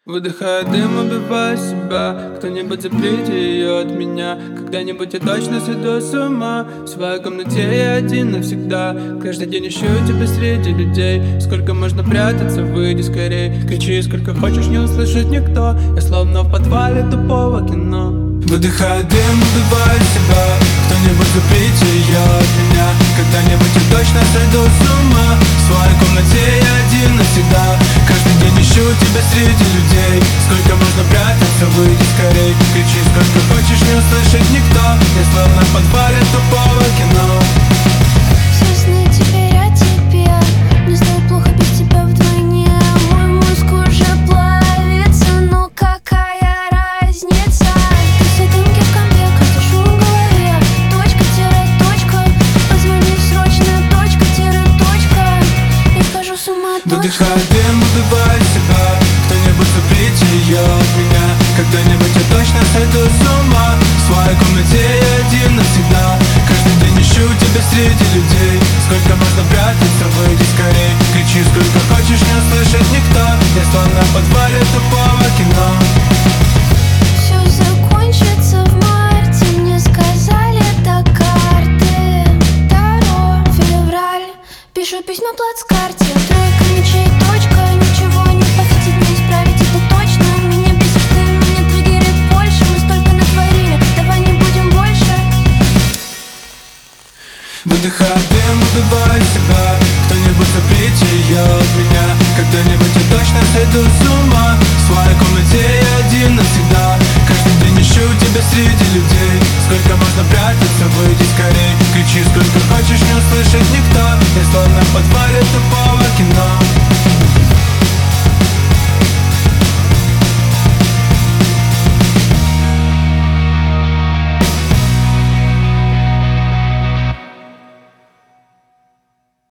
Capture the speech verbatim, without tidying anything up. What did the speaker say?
Выдыхая дым, убивая себя. Кто-нибудь заприте ее от меня. Когда-нибудь я точно сойду с ума. В своей комнате я один навсегда. Каждый день ищу тебя среди людей. Сколько можно прятаться, выйди скорей. Кричи, сколько хочешь, не услышит никто. Я словно в подвале тупого кино. Выдыхая дым, убивая себя. Кто-нибудь заприте ее от меня. Когда-нибудь я точно сойду с ума. В своей комнате я один навсегда. Каждый день ищу тебя среди людей. Сколько можно прятаться, выйди скорей. Кричи, сколько хочешь, не услышит никто. Я словно в подвале тупого кино. Все сны теперь о тебе. Мне стало плохо без тебя вдвойне. Мой мозг уже плавится, но какая разница? Ты все дымки в компе, каждый шум в голове. Точка-точка, позвони срочно. Точка-точка, я схожу с ума. Выдыхая дым, убивая себя. Кто-нибудь заприте ее от меня. Когда-нибудь я точно сойду с ума. В своей комнате я один навсегда. Каждый день ищу тебя среди людей. Сколько можно прятаться, выйди скорей. Кричи, сколько хочешь, не услышит никто. Я словно в подвале тупого кино. Все закончится в марте, мне сказали до карты. Таро, февраль, пишу письма в плацкарте. Тройка мечей, точка, ничего не пофиксить, не исправить, это точно. Меня бесит ты, меня триггерит больше. Мы столько натворили, давай не будем больше. Выдыхая дым, убивая себя. Кто-нибудь заприте ее от меня. Когда-нибудь я точно сойду с ума.